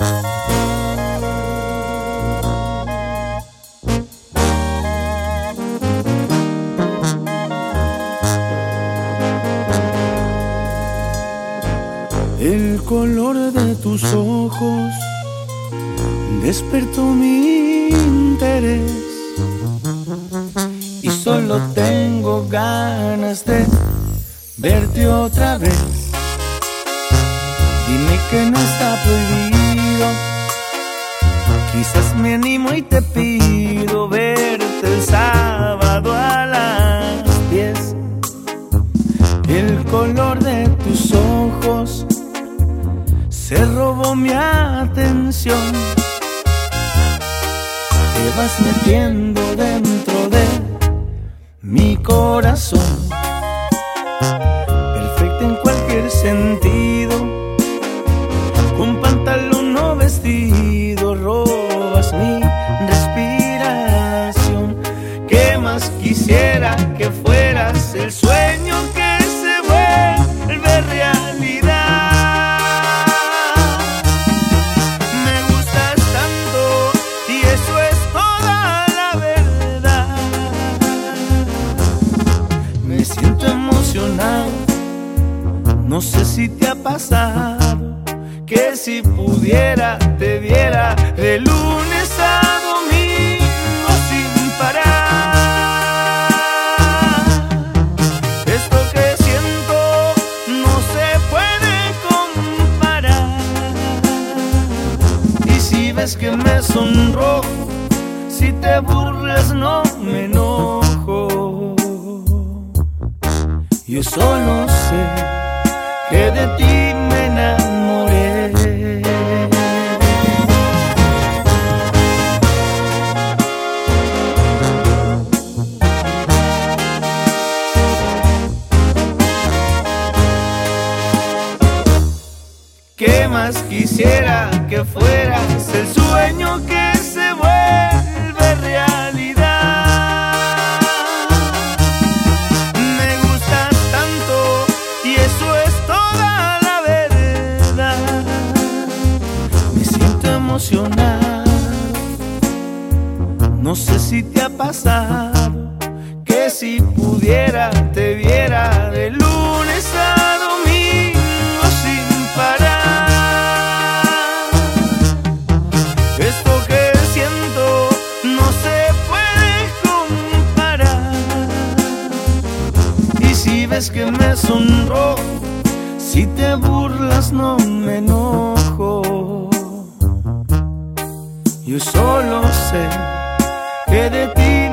El color de tus ojos despertó mi interés y solo tengo ganas de verte otra vez. Dime que no está prohibido, quizás me animo y te pido verte el sábado a las 10. El color de tus ojos se robó mi atención. Te vas metiendo dentro de mi corazón, perfecta en cualquier sentido, con pantalón o vestido, robas mi respiración. ¿Qué más quisiera que fueras el sueño que se vuelve realidad? No sé si te ha pasado que si pudiera te viera de lunes a domingo sin parar. Esto que siento no se puede comparar. Y si ves que me sonrojo, si te burlas no me enojo. Yo solo sé que de ti me enamoré. ¿Qué más quisiera que fueras el sueño que se vuelve realidad? No sé si te ha pasado que si pudiera te viera de lunes a domingo sin parar. Esto que siento no se puede comparar. Y si ves que me sonrojo, si te burlas no me enojo. Yo solo sé que de ti